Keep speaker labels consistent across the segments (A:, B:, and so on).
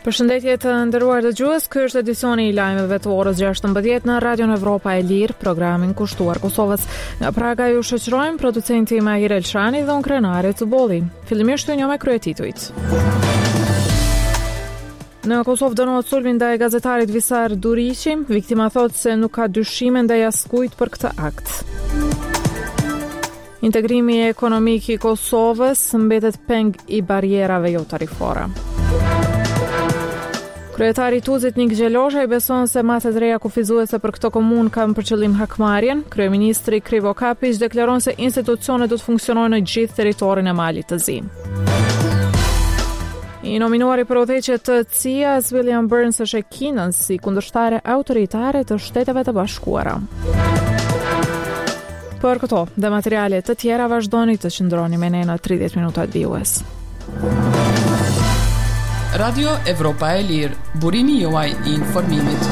A: Përshëndetje të nderuar dëgjues, ky është edicioni i lajmeve të orës 16 në Radion Evropa e Lirë, programin kushtuar Kosovës. Nga Praga ju shoqërojmë producenti Mahir Elshani dhe unë Krenari Cubolli. Fillimisht ju me kryetitujt. Në Kosovë dënohet sulmi ndaj gazetarit Visar Duriqi, viktima thotë se nuk ka dyshime ndaj askujt për këtë akt. Integrimi ekonomik i Kosovës mbetet peng i barierave jo tarifore. Kryetari i Tuzit Nik Gjelosha i beson se matet reja kufizuese për këtë komunë kanë për qëllim hakmarrjen. Kryeministri Krivo Kapić deklaron se institucionet do të funksionojnë në gjithë territorin e Malit të Zi. I nominuari për udhëheqje të CIA-s William Burns është e kinën si kundërshtare autoritare të Shteteve të Bashkuara. Për këto dhe materiale të tjera vazhdoni të qëndroni me ne në 30 minutat vijues.
B: Radio Evropa e Lirë, burimi juaj i informimit.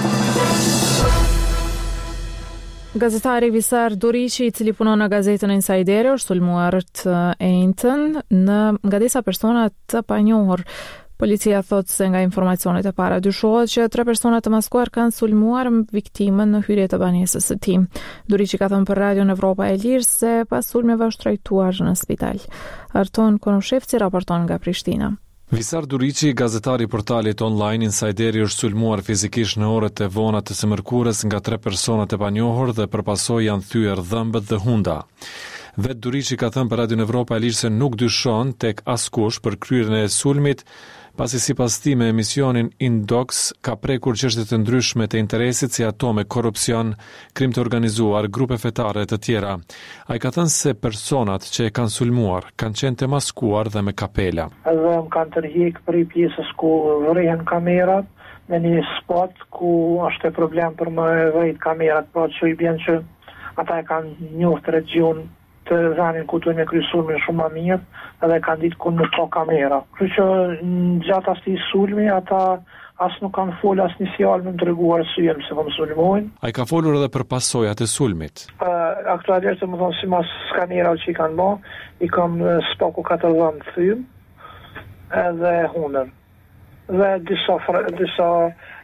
A: Gazetari Visar Duriqi, i cili punon në gazetën Insideri, është sulmuar të njëjtën nga disa persona të panjohur. Policia thotë se nga informacionet e para dyshohet që 3 persona të maskuar kanë sulmuar viktimën në hyrje të banesës së tij. Duriqi ka thënë për Radion Evropa e Lirë se pas sulmeve është trajtuar në spital. Arton Konushevci raporton nga Prishtina.
C: Visar Duriqi, gazetari i portalit online Insideri, është sulmuar fizikisht në orët e vona të së mërkurës nga 3 persona të panjohur dhe përpasoj janë thyer dhëmbët dhe hunda. Vet Duriqi ka thënë për Radion Evropa e Lirë se nuk dyshon tek askush për kryerjen e sulmit, pasi sipas tij me emisionin Indox ka prekur çështje të ndryshme të interesit si ato me korrupsion, krim të organizuar, grupe fetare të tjera. Ai ka thënë se personat që e kanë sulmuar kanë qenë të maskuar dhe me kapela.
D: Edhe më kanë tërhiq për pjesës ku vrihen kamerat, në një spot ku është e problem për më vrit kamerat, pra që i bjen që ata e kanë njoft region të zanin ku të me krysulmin shumë ma mirë edhe kanë ditë ku nuk ka kamera. Kështu që gjatë asaj sulmi ata as nuk kanë folë as një fjalë me treguar syjem se po më sulmojnë.
C: Ai ka folur edhe për pasojat e sulmit.
D: Aktualisht më thonë si mas kamerave që i kanë bë, i kam spaku 40 thym edhe hunër. Dhe disa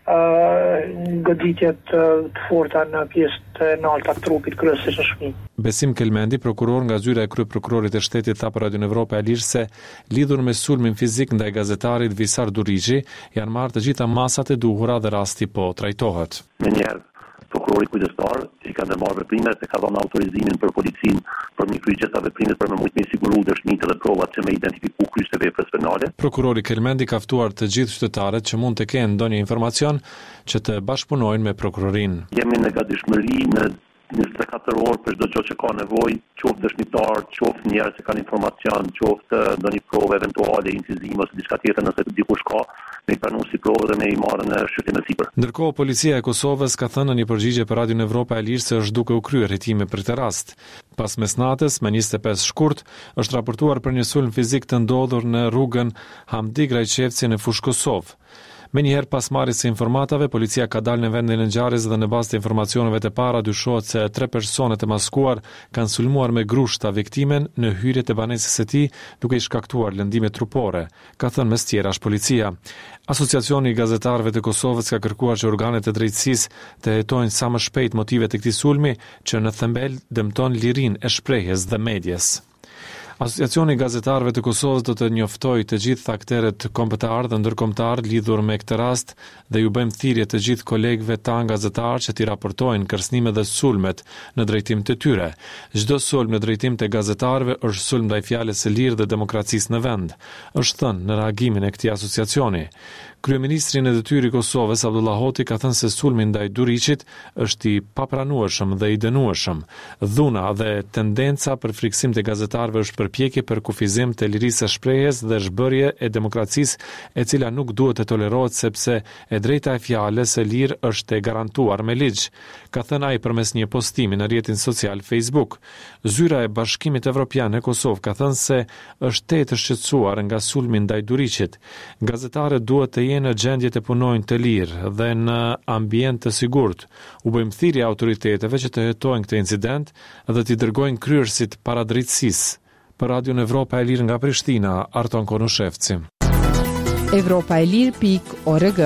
D: goditjet të forta në pjesë të larta të trupit kryesisht në shpinë.
C: Besim Kelmendi, prokuror nga zyra e kryeprokurorit të shtetit, tha për Radion Evropa e Lirë se lidhur me sulmin fizik ndaj gazetarit Visar Duriqi janë marrë të gjitha masat e duhura dhe rasti po trajtohet.
E: Prokurori kujdestar i ka ndërmarrë veprimet e ka dhënë autorizimin për policinë për një kryerje të veprimit për me siguru dëshmitë dhe provat që me identifiku kryes të veprës penale.
C: Prokurori Kelmendi ka ftuar të gjithë qytetarët që mund të kenë ndonjë informacion që të bashkëpunojnë me prokurorin.
E: Jemi në gatishmëri në 24 orë për çdo gjë që ka nevojë, qoftë dëshmitar, qoftë njerëz që kanë informacion, qoftë ndonjë provë eventuale, incizim ose diçka tjetër nëse dikush ka me pranuar si provë dhe me i marrë në shqyrtim e sipër.
C: Ndërkohë, policia e Kosovës ka thënë në një përgjigje për Radion Evropa e Lirë se është duke u kryer hetime për këtë rast. Pas mesnatës, me 25 shkurt, është raportuar për një sulm fizik të ndodhur në rrugën Hamdi Grajçevci në Fushë Kosovë. Me njëherë pas marrjes së informatave, policia ka dalë në vendin e ngjarjes dhe në bazë të informacioneve të para dyshohet se 3 persona të maskuar kanë sulmuar me grushta viktimen në hyrje të banesës së tij, duke i shkaktuar lëndime trupore, ka thënë mes tjerash policia. Asociacioni i gazetarëve të Kosovës ka kërkuar që organet e drejtësisë të hetojnë sa më shpejt motivet e këtij sulmi, që në thembel dëmton lirinë e shprehjes dhe medjes. Asociacioni i gazetarëve të Kosovës do të njoftojë të gjithë aktorët kombëtar dhe ndërkombëtar lidhur me këtë rast dhe ju bëjmë thirrje të gjithë kolegëve tanë gazetarë që t'i raportojnë kërcënimet dhe sulmet në drejtim të tyre. Çdo sulm në drejtim të gazetarëve është sulm ndaj fjalës së lirë dhe demokracisë në vend, është thënë në reagimin e këtij asociacioni. Kryeministri në detyrë i Kosovës Abdullah Hoti ka thënë se sulmi ndaj Duriqit është i papranueshëm dhe i dënueshëm. Dhuna dhe tendenca për friksim të gazetarëve është përpjekje për kufizim të lirisë së shprehjes dhe zhbërje e demokracisë, e cila nuk duhet të tolerohet sepse e drejta e fjalës së lirë është e garantuar me ligj, ka thënë ai përmes një postimi në rrjetin social Facebook. Zyra e Bashkimit Evropian në Kosovë ka thënë se është të shqetësuar nga sulmi ndaj Duriqit. Gazetarët duhet të jenë në gjendje të punojnë të lirë dhe në ambient të sigurt. U bëjmë thirrje autoriteteve që të hetojnë këtë incident dhe t'i dërgojnë kryerësit paradrejtësisë. Për Radion Evropa e Lirë nga Prishtina, Arton Konushevci.
F: evropaelir.org.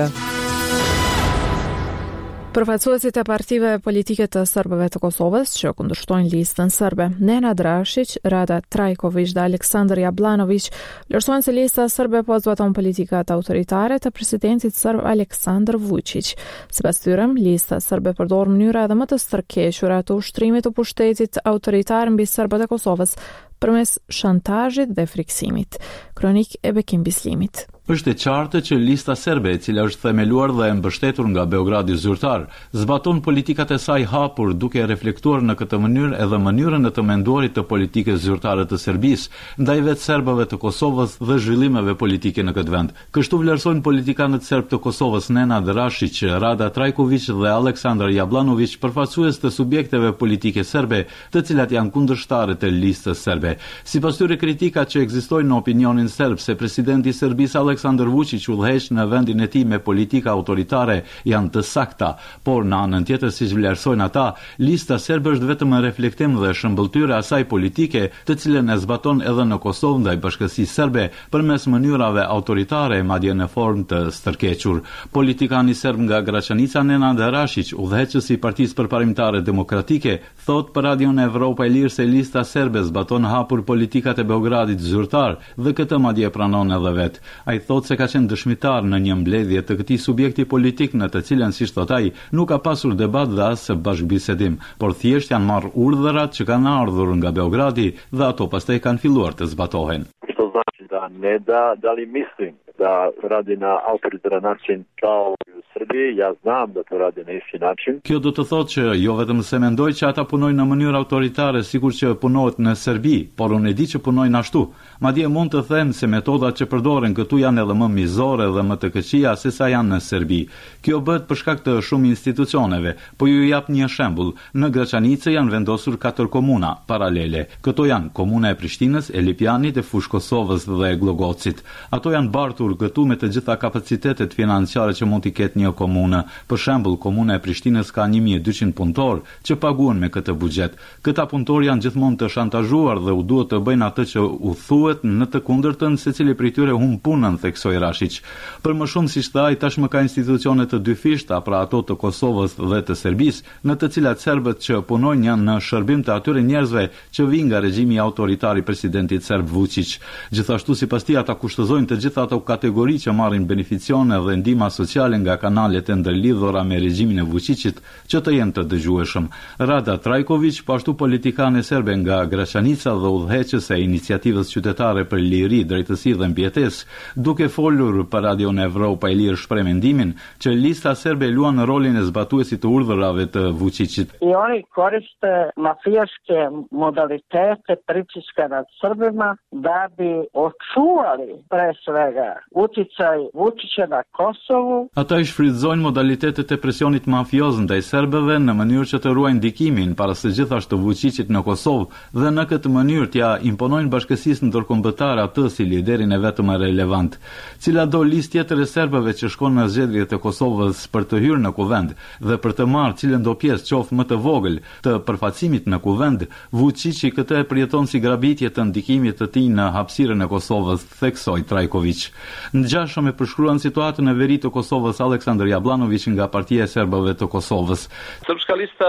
A: Përfaqësuesit e partive politike të serbëve të Kosovës që kundërshtojnë listën serbe, Nenad Rashić, Rada Trajković dhe Aleksandar Jablanović, vlerësojnë se lista serbe po zbaton politikat autoritare të presidentit serb Aleksandar Vučić. Sipas tyre, lista serbe përdor mënyra edhe më të stërkequra të ushtrimit të pushtetit autoritar mbi serbët e Kosovës përmes shantazhit dhe friksimit. Kronik e Bekim Bislimit.
G: Është e qartë që lista serbe, e cila është themeluar dhe e mbështetur nga Beogradi zyrtar, zbaton politikat e saj hapur duke reflektuar në këtë mënyrë edhe mënyrën e të menduarit të politikës zyrtare të Serbisë ndaj vetë serbëve të Kosovës dhe zhvillimeve politike në këtë vend. Kështu vlerësojnë politikanët serb të Kosovës Nenad Rashić, Rada Trajković dhe Aleksandar Jablanović, përfaqësues të subjekteve politike serbe, të cilat janë kundërshtarë të listës serbe. Sipas tyre, kritikat që ekzistojnë në opinionin serb se presidenti i Serbisë Aleksandar Vučić udhëheq në vendin e tij me politika autoritare janë të sakta, por në anën tjetër, siç vlerësojnë ata, lista serbe është vetëm reflektim dhe shëmbëltyre asaj politike, të cilën e zbaton edhe në Kosovë ndaj bashkësisë serbe përmes mënyrave autoritare, madje në formë të stërkequr. Politikani serb nga Graçanica Nenad Rashić, udhëheqësi i Partisë Përparimtare Demokratike, thot për Radion Evropa e Lirë se lista serbe zbaton hapur politikat e Beogradit zyrtar dhe këtë madje pranon edhe vet. Ai thot se ka qenë dëshmitar në një mbledhje të këtij subjekti politik në të cilën, siç thot ai, nuk ka pasur debat dhe as bashkëbisedim, por thjesht janë marrë urdhërat që kanë ardhur nga Beogradi dhe ato pastaj kanë filluar të zbatohen.
H: Što znači da ne da li mislim da radi na autoritaran način kao u Srbiji, ja znam da to radi na isti način.
G: Kjo do të thotë që jo vetëm se mendoj që ata punojnë në mënyrë autoritare sikur që punohet në Serbi, por unë e di që punojnë ashtu. Madje mund të them se metodat që përdoren këtu janë edhe më mizore dhe më të këqija se sa janë në Serbi. Kjo bëhet për shkak të shumë institucioneve, po ju jap një shembull. Në Graçanicë janë vendosur 4 komuna paralele. Këto janë komuna e Prishtinës, e Lipjanit, e Fushë Kosovës dhe e Glogocit. Ato janë bartur këtu me të gjitha kapacitetet financiare që mund t'i ketë një komunë. Për shembull, komuna e Prishtinës ka 1200 punëtor që paguhen me këtë buxhet. Këta punëtor janë gjithmonë të shantazhuar dhe u duhet të bëjnë atë që u thuhet, në të kundërtën secili prej tyre humb punën, theksoi Rashić. Për më shumë, siç tha ai, tashmë ka institucione të dyfishta, pra ato të Kosovës dhe të Serbisë, në të cilat serbët që punojnë janë në shërbim të atyre njerëzve që vijnë nga regjimi autoritar i presidentit serb Vučić. Gjithashtu, sipas tij, ata kushtozojnë të gjitha ato kategori që marrin beneficione dhe ndihma sociale nga kanalet e ndërlidhura me regjimin e Vučićit që të jenë të dëgjueshëm. Rada Trajković, po ashtu politikane serbe nga Graçanica dhe udhëheqëse e iniciativës qytetare për liri, drejtësi dhe mbijetesë, duke folur për Radion Evropa e Lirë shpreh mendimin që lista serbe luan rolin e zbatuesit të urdhërave të Vučićit.
I: I oni koriste mafijaške modalitete pritiska nad Srbima da bi očuvali pre svega uticaj Vučića na Kosovu.
G: Ata i shfrytëzojnë modalitetet e presionit mafioz ndaj serbëve në mënyrë që të ruajnë ndikimin para së gjithashtu Vučićit në Kosovë dhe në këtë mënyrë t'ja imponojnë bashkësisë ndërkombëtare atë si liderin e vetëm relevant. Cila do listë tjetër e serbëve që shkon në zgjedhjet e Kosovës për të hyrë në kuvend dhe për të marrë cilën do pjesë qoftë më të vogël të përfaqësimit në kuvend, Vučići këtë e përjeton si grabitje të ndikimit të tij në hapësirën e Kosovës, theksoi Trajković. Ngjashëm e përshkruan situatën e veri të Kosovës Aleksandar Jablanović nga Partia e Serbëve të Kosovës.
J: Srpska lista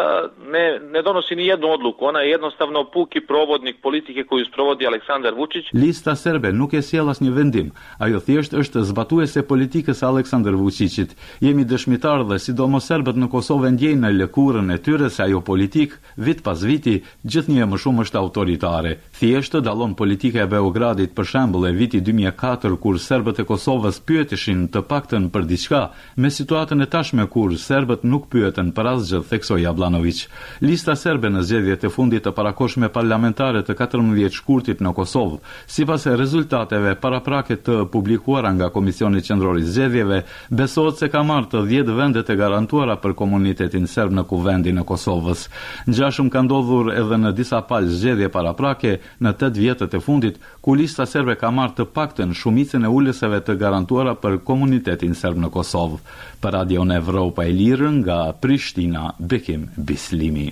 J: ne donosi ni jednu odluku, ona je jednostavno puki provodnik politike koju sprovodi Aleksandar Vučić.
G: Lista serbe nuk e sjell asnjë vendim. Ajo thjesht është zbatuese politikës Aleksandar Vučićit. Jemi dëshmitar dhe sidomos serbët në Kosovë ndjejnë në lëkurën e tyre se ajo politik vit pas viti gjithnjë më shumë është autoritare. Thjesht dallon politika e Beogradit për shembull e viti 2004 kur serbët e Kosovës pyeteshin të paktën për diçka, me situatën e tashme kur serbët nuk pyeten për asgjë, theksoi Jablanović. Lista serbe në zgjedhjet e fundit të parakoshme parlamentare të 14 shkurtit në Kosovë, sipas rezultateve paraprake të publikuara nga Komisioni Qendror i Zgjedhjeve, besohet se ka marrë të 10 vendet e garantuara për komunitetin serb në kuvendin e Kosovës. Ngjashëm ka ndodhur edhe në disa palë zgjedhje paraprake në 8 vjetët e fundit, ku lista serbe ka marrë të paktën shumicën e ulëseve të garantuara për komunitetin serb në Kosovë. Për Radion Evropa e Lirë nga Prishtina, Bekim Bislimi.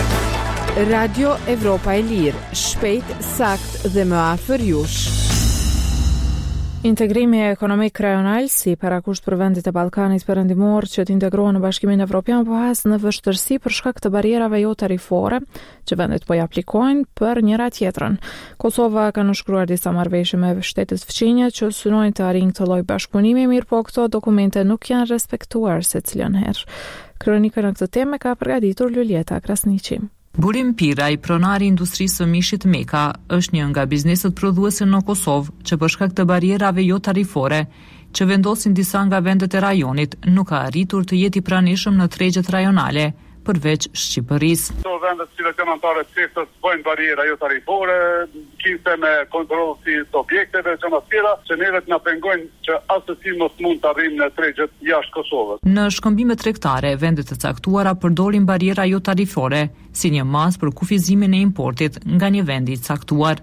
F: Radio Evropa e Lirë, shpejt, sakt dhe më afër jush.
A: Integrimi ekonomik rajonal si parakusht për vendet e Ballkanit Perëndimor që të integrohen në Bashkimin Evropian po has në vështirësi për shkak të barierave jo tarifore që vendet po i aplikojnë për njëra tjetrën. Kosova ka nënshkruar disa marrëveshje me shtetet fqinje që synojnë të arrijnë këtë lloj bashkëpunimi, mirë po këto dokumente nuk janë respektuar secilën herë. Kronikën në këtë temë ka përgatitur Lulieta Krasniqi.
K: Burim Piraj, pronari i industrisë së mishit Meka, është një nga bizneset prodhuese në Kosovë që për shkak të barierave jo tarifore që vendosin disa nga vendet e rajonit, nuk ka arritur të jetë i pranishëm në tregjet rajonale, përveç Shqipërisë.
L: Këto vendet që janë anëtare të CEFTA-s bëjnë bariera jo tarifore, kishte me kontroll si të objekteve që më tjera, që neve na pengojnë që asesi mos mund të arrijmë në tregjet jashtë Kosovës.
K: Në shkëmbime tregtare, vendet të caktuara përdorin bariera jo tarifore si një masë për kufizimin e importit nga një vendi i caktuar.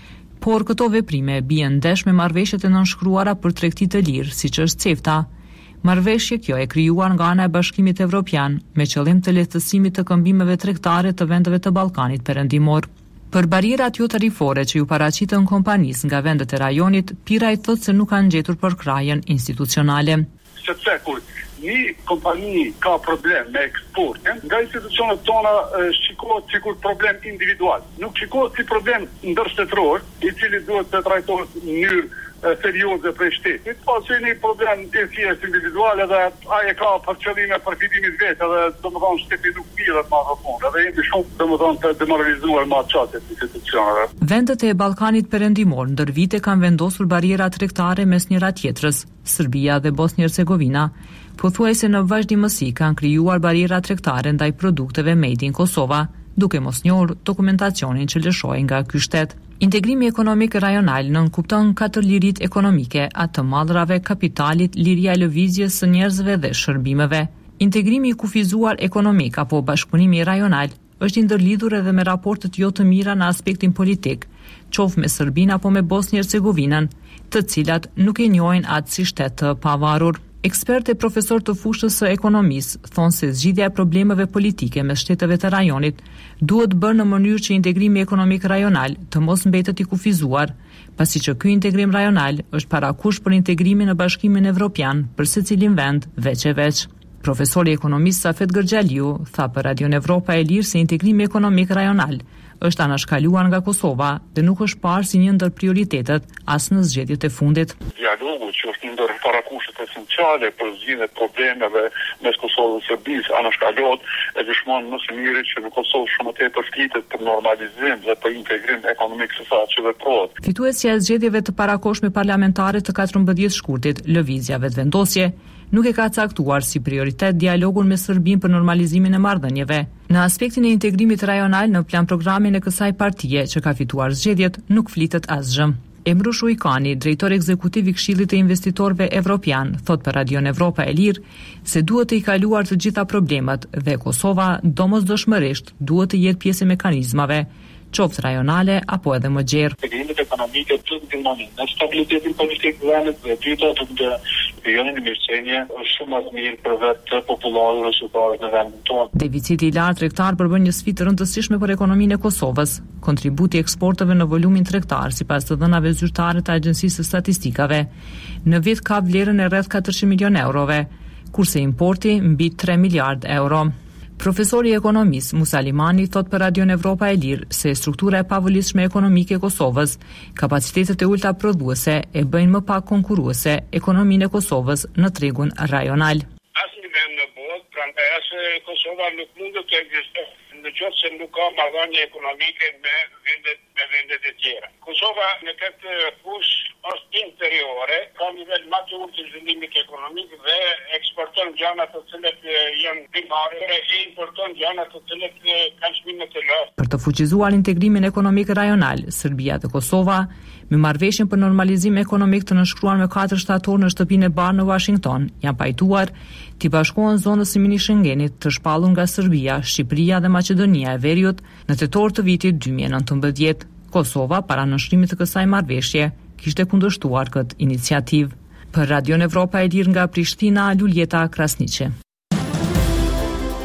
K: Por këto veprime bien ndesh me marrëveshjet e nënshkruara për tregti të lirë, siç është CEFTA. Marrëveshje kjo e krijuar nga ana e Bashkimit Evropian me qëllim të lehtësimit të këmbimeve tregtare të vendeve të Ballkanit Perëndimor. Për barierat jo tarifore që ju paraqiten kompanisë nga vendet e rajonit, Piraj thotë se nuk kanë gjetur përkrahjen institucionale.
L: Sepse kur një kompani ka problem me eksportin, nga institucionet tona shikohet sikur problem individual. Nuk shikohet si problem ndërshtetëror, i cili duhet të trajtohet në mënyrë serioze për shtetit, pasi një problem i thjesht individual edhe ai ka për qëllime përfitimis vetë edhe domethënë shteti nuk mirët më vonë, edhe jemi shumë domethënë të demoralizuar me atë institucioneve.
K: Vendet e Ballkanit Perëndimor ndër vite kanë vendosur bariera tregtare mes njëra tjetrës. Serbia dhe Bosnjë-Hercegovina pothuajse në vazhdimësi kanë krijuar bariera tregtare ndaj produkteve made in Kosova, duke mos njohur dokumentacionin që lëshojnë nga ky shtet. Integrimi ekonomik rajonal nënkupton 4 lirit ekonomike, atë të mallrave, kapitalit, liria e lëvizjes së njerëzve dhe shërbimeve. Integrimi i kufizuar ekonomik apo bashkëpunimi rajonal është i ndërlidhur edhe me raportet jo të mira në aspektin politik, qoftë me Serbinë apo me Bosnjë-Hercegovinën, të cilat nuk e njohin atë si shtet të pavarur. Ekspertë e profesor të fushës së ekonomisë thonë se zgjidhja e problemeve politike mes shteteve të rajonit duhet bërë në mënyrë që integrimi ekonomik rajonal të mos mbetet i kufizuar, pasi që ky integrim rajonal është parakush për integrimin në Bashkimin Evropian për secilin vend veç e veç. Profesori ekonomist Safet Gërgjaliu tha për Radion Evropa e Lirë se integrimi ekonomik rajonal është anashkaluar nga Kosova dhe nuk është parë si një ndër prioritetet as në zgjedhjet e fundit.
L: Dialogu që është një ndër parakushtet esenciale për zgjidhjen e problemeve mes Kosovës dhe Serbisë anashkalohet e dëshmon më së miri që në Kosovë shumë tepër flitet për normalizim dhe për integrim ekonomik se sa që veprohet.
K: Fituesja e zgjedhjeve të parakohshme parlamentare të 14 shkurtit, Lëvizja Vetvendosje, nuk e ka caktuar si prioritet dialogun me Serbinë për normalizimin e marrëdhënieve. Në aspektin e integrimit rajonal në plan programin e kësaj partie që ka fituar zgjedhjet, nuk flitet asgjë. Emrush Ujkani, drejtor ekzekutiv i Këshillit të Investitorëve Evropian, thot për Radion Evropa e Lirë se duhet të i kaluar të gjitha problemet dhe Kosova domosdoshmërisht duhet të jetë pjesë e mekanizmave, qoftë rajonale apo edhe më gjerë.
L: Integrimet ekonomike të ndihmonin në stabilitetin politik të vendit dhe dyta të vijonin në mirëqenie është shumë më mirë për vetë popullarët dhe shqiptarët në vendin tonë.
K: Deficiti i lartë tregtar përbën një sfidë të rëndësishme për ekonominë e Kosovës. Kontributi i eksporteve në volumin tregtar sipas të dhënave zyrtare të Agjencisë së Statistikave në vit ka vlerën e rreth 400 milion eurove, kurse importi mbi 3 miliard euro. Profesori ekonomist Musa Limani thot për Radion Evropa e Lirë se struktura e pavolitshme ekonomike e Kosovës, kapacitetet e ulta prodhuese e bëjnë më pak konkurruese ekonominë e Kosovës në tregun rajonal.
L: Asnjë vend në botë, prandaj as Kosova nuk mund të ekzistojë nëse nuk ka marrëdhënie ekonomike me vendet e tjera. Kosova në këtë fushë është interiore, ka nivel më të ulët të zhvillimit ekonomik dhe eksporton gjëra të cilat janë primare e importon gjëra të cilat kanë çmime të larta.
K: Për të fuqizuar integrimin ekonomik rajonal, Serbia dhe Kosova, me marrëveshjen për normalizim ekonomik të nënshkruar me 4 shtatorë në shtëpinë e Barë në Washington, janë pajtuar t'i bashkohen zonës së mini Schengenit të shpallur nga Serbia, Shqipëria dhe Maqedonia e Veriut në tetor të vitit 2019. Kosova, para nënshkrimit të kësaj marrëveshje, kishte kundërshtuar këtë iniciativë. Për Radion Evropa e Lirë nga Prishtina, Lulieta Krasniqi.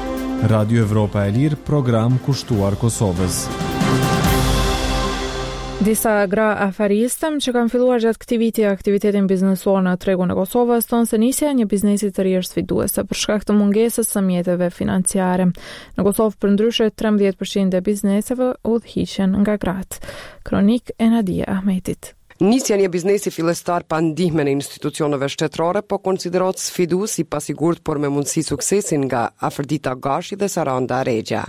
C: Radio Evropa e Lirë, program kushtuar Kosovës.
A: Disa gra afaristëm që kanë filluar gjatë këtij viti aktivitetin biznesor në tregun e Kosovës thonë se nisja e një biznesi të ri është sfiduese për shkak të mungesës së mjeteve financiare. Në Kosovë përndryshe 13% e bizneseve udhëhiqen nga gratë. Kronik e Nadia Ahmetit.
M: Nisja një biznesi fillestar pa ndihme në institucioneve shtetërore po konsiderohet sfidues i pasigurt por me mundësi suksesin nga Afërdita Gashi dhe Saranda Regja.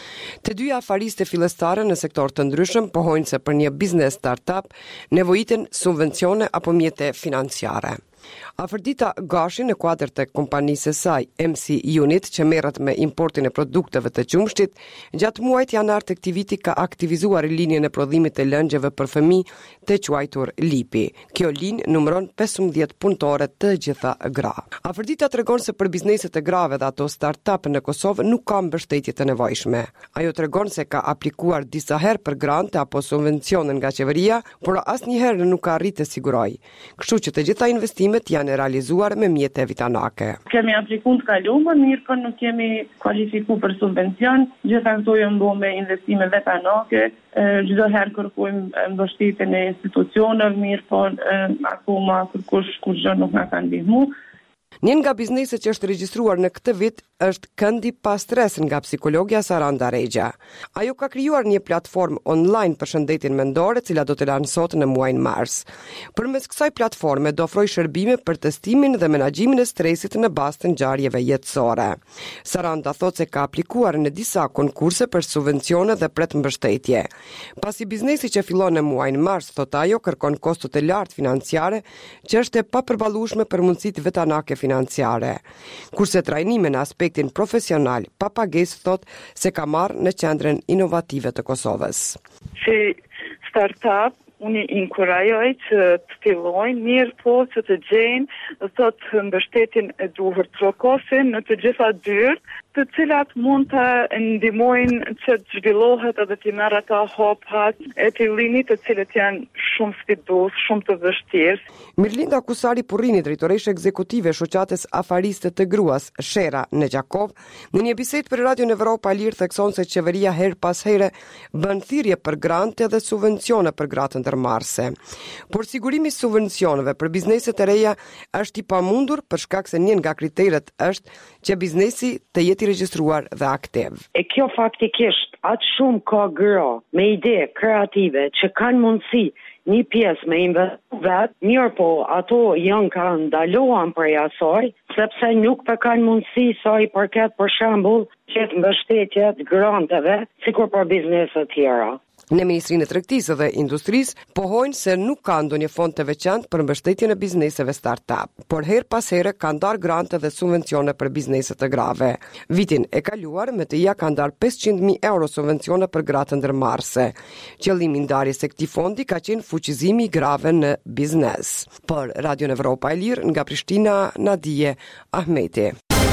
M: Të dyja afariste fillestare në sektor të ndryshëm pohojnë se për një biznes startup nevojiten subvencione apo mjete financiare. Afërdita Gashi në kuadër të kompanisë së saj MC Unit që merret me importin e produkteve të qumshtit, gjatë muajit janar të këtij viti ka aktivizuar linjën e prodhimit të lëngjeve për fëmijë të quajtur Lipi. Kjo linjë numëron 15 punëtore të gjitha gra. Afërdita tregon se për bizneset e grave dhe ato startup në Kosovë nuk ka mbështetje të nevojshme. Ajo tregon se ka aplikuar disa herë për grante apo subvencione nga qeveria, por asnjëherë nuk ka arritë të sigurojë. Kështu që të gjitha investimet janë realizuar me mjete vitanake.
N: Kemi aplikuar të kaluar, mirë po nuk kemi kualifikuar për subvencion, gjitha këto janë bërë me investime vitanake, çdo herë kërkojmë mbështetjen e institucioneve, mirë po akoma kërkush kurrë nuk na kanë ndihmuar.
M: Një nga bizneset që është regjistruar në këtë vit është Këndi pa stres nga psikologja Saranda Regja. Ajo ka krijuar një platformë online për shëndetin mendor, e cila do të lansohet në muajin mars. Përmes kësaj platforme do ofrojë shërbime për testimin dhe menaxhimin e stresit në bazë të ngjarjeve jetësore. Saranda thotë se ka aplikuar në disa konkurse për subvencione dhe pret mbështetje. Pasi biznesi që fillon në muajin mars, thotë ajo, kërkon kosto të lartë financiare, që është e papërballueshme për mundësitë vetanake financiare. Kurse trajnime në aspektin profesional, pa pagesë thot se ka marrë në qendrën inovative të Kosovës.
N: Si startup, unë inkurajoj që të fillojnë, mirë po që të gjejnë thot mbështetjen e duhur trokosin në të gjitha dyrë, të cilat mund të ndihmojnë që të zhvillohet edhe të marrë ata hopat e të linit të cilët janë shumë sfidues, shumë të vështirë.
M: Mirlinda Kusari Purrini, drejtoresha ekzekutive e shoqatës afariste të gruas Shera në Gjakov, në një bisedë për Radion Evropa Lirë thekson se qeveria her pas here bën thirrje për grante dhe subvencione për gratë ndërmarrëse. Por sigurimi i subvencioneve për bizneset e reja është i pamundur për shkak se një nga kriteret është që biznesi të jetë i regjistruar dhe aktiv.
O: E kjo faktikisht atë shumë ka gra me ide kreative që kanë mundësi një pjesë me investu vetë, mirë po ato janë ka ndaluan prej asaj, sepse nuk të kanë mundësi sa i përket për shembull qëtë mbështetjet granteve, sikur për bizneset tjera.
M: Në Ministrinë e Tregtisë dhe Industrisë pohojnë se nuk ka ndonjë fond të veçantë për mbështetjen e bizneseve startup, por her pas here kanë ndarë grante dhe subvencione për bizneset të grave. Vitin e kaluar, MTI-ja ka ndarë 500.000 euro subvencione për gratë ndërmarrëse. Qëllimi i ndarjes së këtij fondi ka qenë fuqizimi i grave në biznes. Për Radion Evropa e Lirë nga Prishtina, Nadije Ahmeti.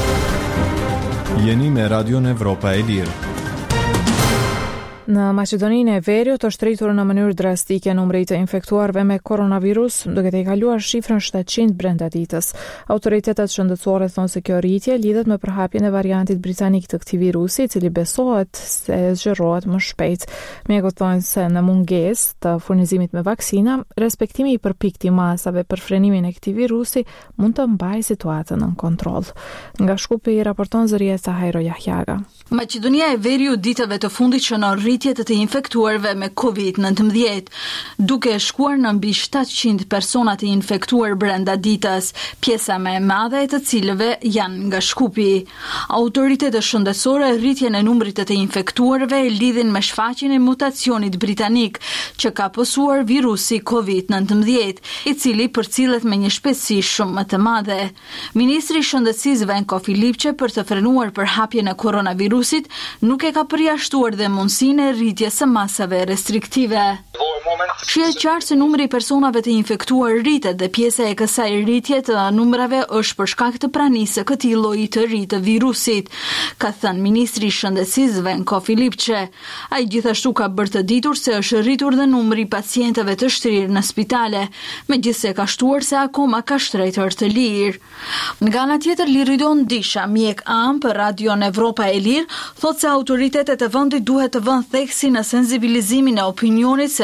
P: Jeni me Radion Evropa e Lirë.
A: Në Maqedoninë e Veriut është rritur në mënyrë drastike numri të infektuarve me koronavirus, duke të kaluar shifrën 700 brenda ditës. Autoritetet shëndetësore thonë se kjo rritje lidhet me përhapjen e variantit britanik të këtij virusi, i cili besohet se zgjerohet më shpejt. Mjekët thonë se në mungesë të furnizimit me vaksina, respektimi i përpikt i masave për frenimin e këtij virusi mund të mbajë situatën në kontroll. Nga Shkupi raporton Zëria Sahajro Jahjaga.
Q: Maqedonia e Veriut ditëve të fundit shënon rritje të infektuarve me COVID-19, duke shkuar në mbi 700 persona të infektuar brenda ditës, pjesa më e madhe e të cilëve janë nga Shkupi. Autoritetet shëndetësore rritjen e numrit të infektuarve e lidhin me shfaqjen e mutacionit britanik që ka pësuar virusi COVID-19, i cili përcillet me një shpejtësi shumë më të madhe. Ministri i Shëndetësisë Venko Filipçe për të frenuar përhapjen e koronavirusit nuk e ka përjashtuar dhe mundësinë e rritjes së masave restriktive. Shihet qartë se numri i personave të infektuar rritet dhe pjesa e kësaj rritje të numrave është për shkak të pranisë së këtij lloji të ri të virusit, ka thënë ministri i Shëndetësisë Venko Filipçe. Ai gjithashtu ka bërë të ditur se është rritur dhe numri i pacientëve të shtrirë në spitale, megjithëse ka shtuar se akoma ka shtretër të lirë. Nga ana tjetër, Liridon Disha, mjek am për Radion Evropa e Lirë, thotë se autoritetet e vendit duhet të vënë theksi në sensibilizimin e opinionit se respektimi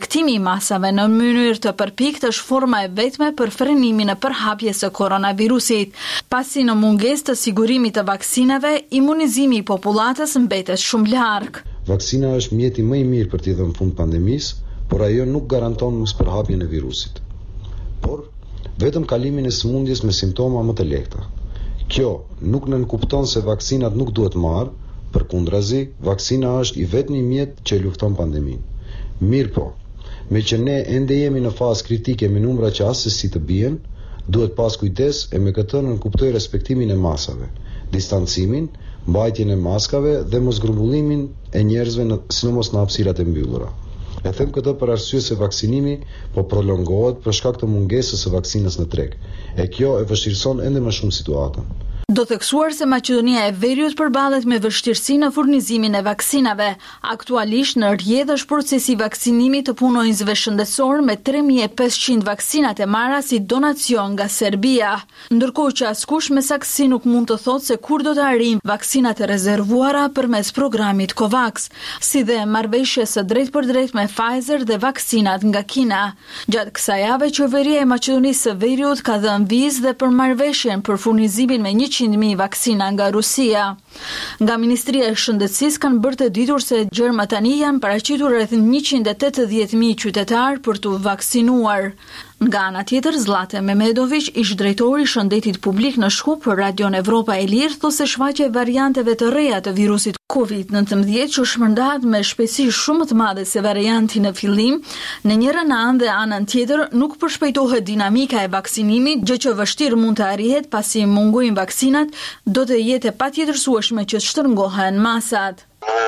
Q: infektimi i masave në mënyrë të përpikt është forma e vetme për frenimin e përhapjes së koronavirusit. Pasi në mungesë të sigurimit të vaksinave, imunizimi i popullatës mbetet shumë larg.
R: Vaksina është mjeti më i mirë për t'i dhënë fund pandemisë, por ajo nuk garanton përhapjen e virusit. Por vetëm kalimin e sëmundjes me simptoma më të lehta. Kjo nuk nënkupton se vaksinat nuk duhet marrë, përkundrazi, vaksina është i vetmi mjet që lufton pandeminë. Mirë po, me që ne ende jemi në fazë kritike me numra që asesi të bien, duhet pas kujdes e me këtë nënkuptoj respektimin e masave, distancimin, mbajtjen e maskave dhe mos grumbullimin e njerëzve sidomos në hapësirat e mbyllura. E them këtë për arsye se vaksinimi po prolongohet për shkak të mungesës së vaksinës në treg, e kjo e vështirëson ende më shumë situatën.
Q: Do theksuar se Maqedonia e Veriut përballet me vështirësi në furnizimin e vaksinave. Aktualisht në rrjedhë është procesi i vaksinimit të punonjësve shëndetësor me 3500 vaksinat e marra si donacion nga Serbia, ndërkohë që askush me saktësi nuk mund të thotë se kur do të arrijnë vaksinat e rezervuara përmes programit COVAX, si dhe marrëveshjes së drejtpërdrejt me Pfizer dhe vaksinat nga Kina. Gjatë kësaj jave, qeveria e Maqedonisë së Veriut ka dhënë vizë dhe për marrëveshjen për furnizimin me 100.000 vaksina nga Rusia. Nga Ministria e Shëndetësisë kanë bërë të ditur se Gjerma tani janë paraqitur rreth 180.000 qytetar për të vaksinuar. Nga ana tjetër, Zlate Memedović, ish drejtori i Shëndetit Publik në Shkup për Radion Evropa e Lirë, thosë se shfaqja e varianteve të reja të virusit COVID-19 që shpërndahet me shpejtësi shumë të madhe se varianti në fillim, në njërin anë dhe anën tjetër nuk përshpejtohet dinamika e vaksinimit, gjë që vështirë mund të arrihet pasi mungojnë vaksinat, do të jetë e patjetërsueshme që të shtrëngohen masat.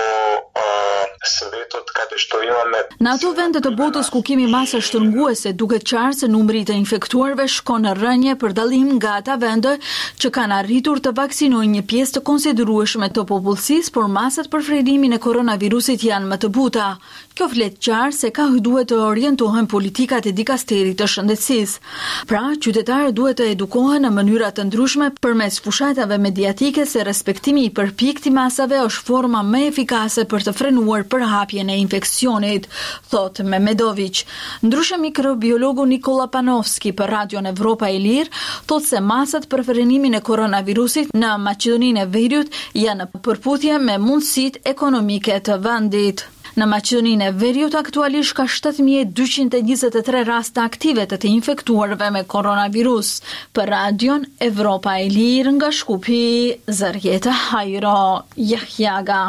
Q: Në ato vende të botës ku kemi masa shtrënguese, duket qartë se numri të infektuarve shkon në rënje për dallim nga ata vende që kanë arritur të vaksinojnë një pjesë të konsiderueshme të popullsisë, por masat për frenimin e koronavirusit janë më të buta. Kjo flet qartë se ka duhet të orientohen politikat e dikasterit të shëndetësisë. Pra, qytetarët duhet të edukohen në mënyra të ndryshme përmes fushatave mediatike se respektimi i përpikt i masave është forma më efikase për të frenuar përhapjen e infeksionit, thot Memedović. Ndryshe mikrobiologu Nikola Panovski për Radion Evropa e Lirë thot se masat për frenimin e koronavirusit në Maqedoninë e Veriut janë në përputhje me mundësitë ekonomike të vendit. Në Maqedoninë e Veriut aktualisht ka 7.223 raste aktive të infektuarve me koronavirus. Për Radion Evropa e Lirë nga Shkupi, Zërjeta Hajro Jahjaga.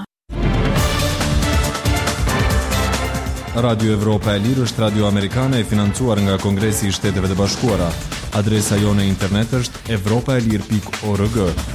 P: Radio Evropa e Lirë është radio amerikane e financuar nga Kongresi i Shteteve të Bashkuara. Adresa jone internet është evropaelir.org.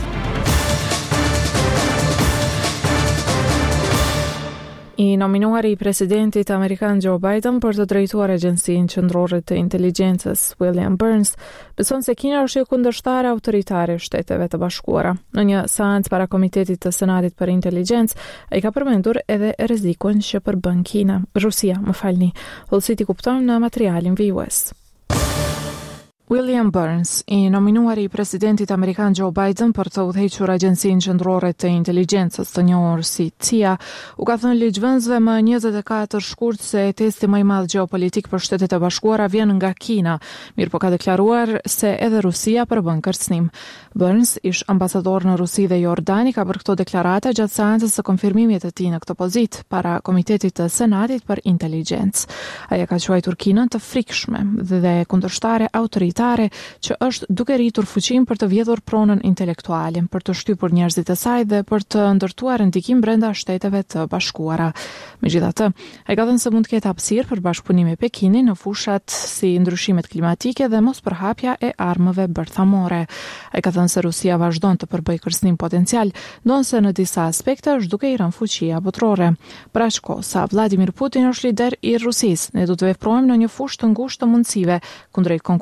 A: I nominuari i presidentit amerikan Joe Biden për të drejtuar Agjencinë Qendrore të Inteligjencës, William Burns, beson se Kina është një kundërshtare autoritare e Shteteve të Bashkuara. Në një seancë para Komitetit të Senatit për Inteligjencë, ai ka përmendur edhe rrezikun që përbën Kina. Rusia, më falni. Hollësit i kupton në materialin vijues. William Burns, i nominuari i presidentit amerikan Joe Biden për të udhëhequr Agjencinë Qendrore të Inteligjencës, të njohur si CIA, u ka thënë ligjvënësve më 24 shkurt se testi më i madh gjeopolitik për Shtetet e Bashkuara vjen nga Kina, mirë po ka deklaruar se edhe Rusia përbën kërcënim. Burns, ish ambasador në Rusi dhe Jordani, ka bërë këto deklarata gjatë seancës së konfirmimit të tij në këtë pozitë para Komitetit të Senatit për Inteligjencë. Ai ka quajtur Kinën të frikshme dhe kundërshtare autoritare që është duke rritur fuqinë për të vjedhur pronën intelektuale, për të shtypur njerëzit e saj dhe për të ndërtuar ndikim brenda Shteteve të Bashkuara. Megjithatë, ai ka thënë se mund të ketë hapësirë për bashkëpunim me Pekinin në fushat si ndryshimet klimatike dhe mospërhapja e armëve bërthamore. Ai ka thënë se Rusia vazhdon të përbëjë kërcënim potencial, ndonse në disa aspekte është duke i rënë fuqia botërore. Për aq kohë sa Vladimir Putin është lider i Rusisë, ne do të veprojmë në një fushë të ngushtë të mundësive kundrejt konkurrencës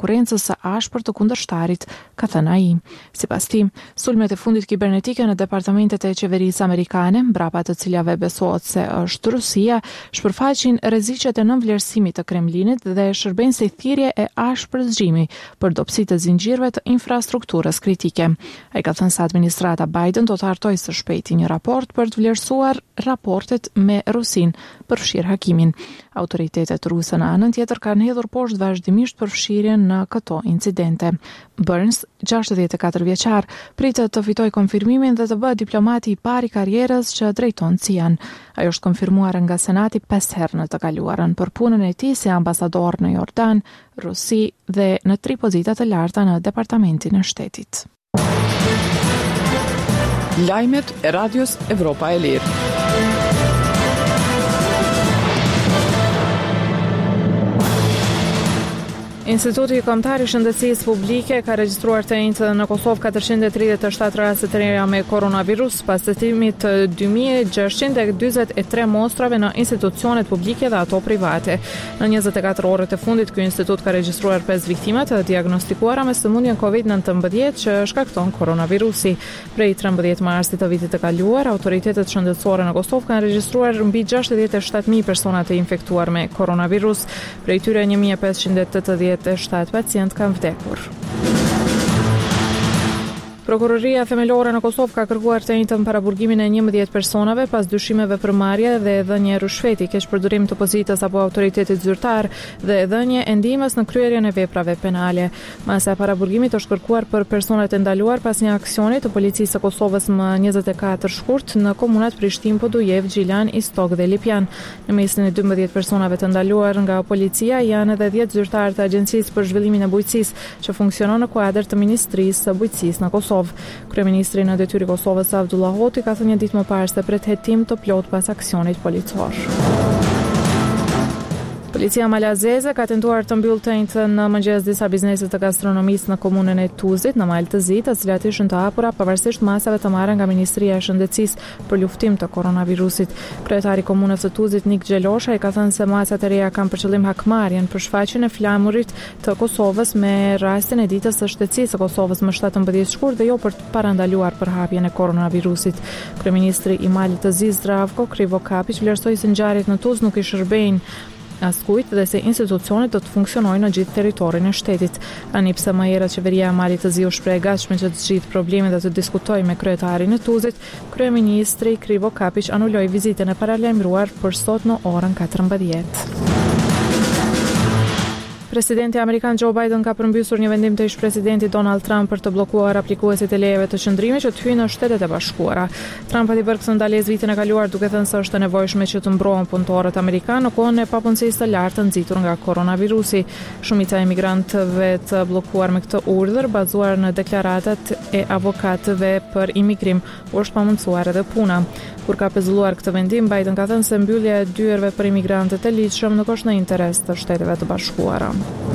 A: së ashpër të kundërshtarit, ka thënë ai. Sipas tij, sulmet e fundit kibernetike në departamentet e qeverisë amerikane, mbrapa të cilave besohet se është Rusia, shpërfaqin rreziqet e nënvlerësimit të Kremlinit dhe shërbejnë si thirrje e ashpër zgjimi për dobësi të zinxhirëve të infrastrukturës kritike. Ai ka thënë se administrata Biden do të hartojë së shpejti një raport për të vlerësuar raportet me Rusin për fshirë hakimin. Autoritetet ruse në anën tjetër kanë hedhur poshtë vazhdimisht për fshirjen në këto incidente. Burns, 64 vjeçar, pritet të fitojë konfirmimin dhe të bëhet diplomati i parë i karrierës që drejton CIA-n. Ai është konfirmuar nga Senati 5 herë në të kaluarën për punën e tij si ambasador në Jordan, Rusi dhe në 3 pozita të larta në Departamentin e Shtetit.
B: Lajmet e Radios Evropa e Lirë.
A: Instituti Kombëtar i Shëndetësisë Publike ka regjistruar të njëjtën në Kosovë 437 raste të reja me koronavirus pas testimit të 2643 mostrave në institucionet publike dhe ato private. Në 24 orët e fundit, ky institut ka regjistruar 5 viktima të diagnostikuara me sëmundjen COVID-19 që shkakton koronavirusi. Prej 13 marsit të vitit të kaluar, autoritetet shëndetësore në Kosovë kanë regjistruar mbi 67.000 persona të infektuar me koronavirus. Prej tyre 1587 pacient kanë vdekur. Prokuroria themelore në Kosovë ka kërkuar të njëjtën paraburgimin e 11 personave pas dyshimeve për marrje dhe dhënie rishfeti, keqpërdorim të pozitës apo autoritetit zyrtar dhe dhënie e ndihmës në kryerjen e veprave penale. Masa e paraburgimit është kërkuar për personat e ndaluar pas një aksioni të policisë së Kosovës më 24 shkurt në komunat Prishtinë, Podujev, Gjilan, Istok dhe Lipjan. Në mesin e 12 personave të ndaluar nga policia janë edhe 10 zyrtarë të Agjencisë për Zhvillimin e Bujqësisë që funksionon në kuadër të Ministrisë së Bujqësisë në Kosovë. Kryeministri në detyrë i Kosovës Abdullah Hoti ka thënë një ditë më parë se pret hetim të plot pas aksionit policor. Policia malazeze ka tentuar të mbyllë të njëjtën në mëngjes disa biznese të gastronomisë në komunën e Tuzit, në Malë të Zi, të cilat ishin të hapura pavarësisht masave të marrë nga Ministria e Shëndetësisë për luftim të koronavirusit. Kryetari i komunës së Tuzit, Nik Xhelosha, i ka thënë se masat e reja kanë për qëllim hakmarrjen për shfaqjen e flamurit të Kosovës me rastin e ditës së shtetësisë së Kosovës më 17 shkurt dhe jo për të parandaluar përhapjen e koronavirusit. Kryeministri i Malët të Zi, Zdravko Krivokapić, vlerësoi se ngjarjet në Tuzë nuk i shërbejnë askujt dhe se institucionet do të funksionojnë në gjithë territorin e shtetit. Tani pse më herët qeveria e Malit të Zi u shpreh e gatshme që të zgjidhë problemin dhe të diskutojë me kryetarin e Tuzit, kryeministri Krivokapić anuloi vizitën e paralajmëruar për sot në orën 14. Presidenti amerikan Joe Biden ka përmbysur një vendim të ish-presidentit Donald Trump për të bllokuar aplikuesit e lejeve të qëndrimit që të hyjnë në Shtetet e Bashkuara. Trump i bërë këtë ndalesë vitin e kaluar duke thënë se është e nevojshme që të mbrohen punëtorët amerikanë në kohën e papunësisë së lartë nxitur nga koronavirusi. Shumica e emigrantëve të bllokuar me këtë urdhër bazuar në deklaratat e avokatëve për imigrim u është pamundsuar edhe puna. Kur ka pezulluar këtë vendim, Biden ka thënë se mbyllja e dyerve për imigrantët e ligjshëm nuk është në interes të Shteteve të Bashkuara.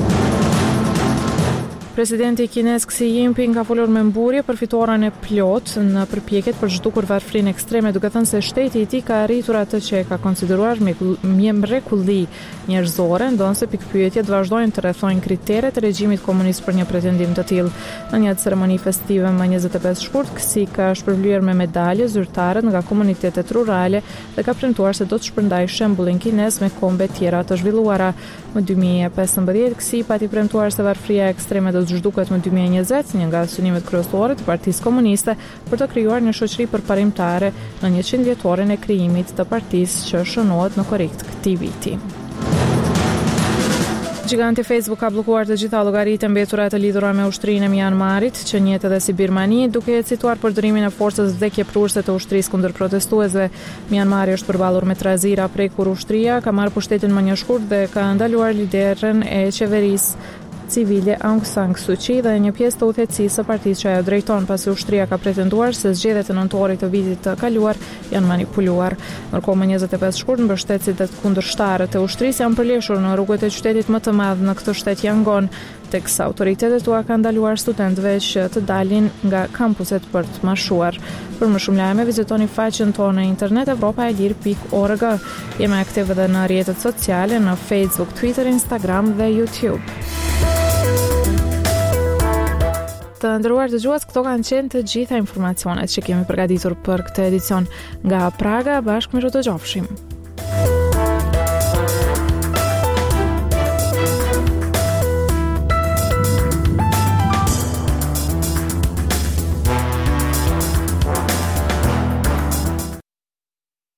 A: Presidenti kinez Xi Jinping ka folur me mburje për fitoren e plot në përpjekjet për zhdukur varfrinë ekstreme, duke thënë se shteti i tij ka arritur atë që e ka konsideruar mrekulli njerëzore, ndonse pikpyetjet vazhdojnë të rrethojnë kriteret e regjimit komunist për një pretendim të tillë. Në një ceremoni festive më 25 shkurt, Xi ka shpërblyer me medalje zyrtarët nga komunitetet rurale dhe ka premtuar se do të shpërndajë shembullin kinez me kombe tjera të zhvilluara. Më 2015, Xi pati premtuar se varfria ekstreme do të zhduket më 2020, një nga synimet kryesore të Partisë Komuniste për të krijuar një shoqëri përparimtare në 100 vjetorin e krijimit të partisë që shënohet në korrikt këtij viti. Giganti Facebook ka bllokuar të gjitha llogaritë mbetura të lidhura me ushtrinë e Myanmarit, që njihet edhe si Birmani, duke cituar përdorimin e forcës vdekjeprurse të ushtrisë kundër protestuesve. Myanmari është përballur me trazira prej kur ushtria ka marrë pushtetin më një shkurt dhe ka ndaluar liderën e qeverisë civile Aung San Suu Kyi dhe një pjesë të udhëheqësisë së partisë që ajo drejton, pasi ushtria ka pretenduar se zgjedhjet e nëntorit të vitit të kaluar janë manipuluar. Ndërkohë më 25 shkurt mbështetësit dhe kundërshtarët e ushtrisë janë përleshur në rrugët e qytetit më të madh në këtë shtet Yangon, teksa autoritetet u kanë ndaluar studentëve që të dalin nga kampuset për të marshuar. Për më shumë lajme vizitoni faqen tonë në internet evropaelir.org. Jemi aktiv edhe në rrjetet sociale në Facebook, Twitter, Instagram dhe YouTube. Të nderuar dëgjues, këto kanë qenë të gjitha informacionet që kemi përgatitur për këtë edicion nga Praga. Bashkë miru të gjofshim.